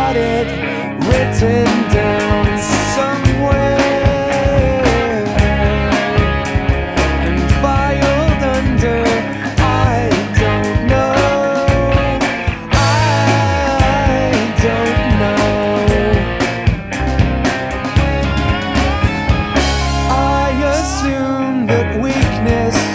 got it written down somewhere and filed under I don't know. I assume that weakness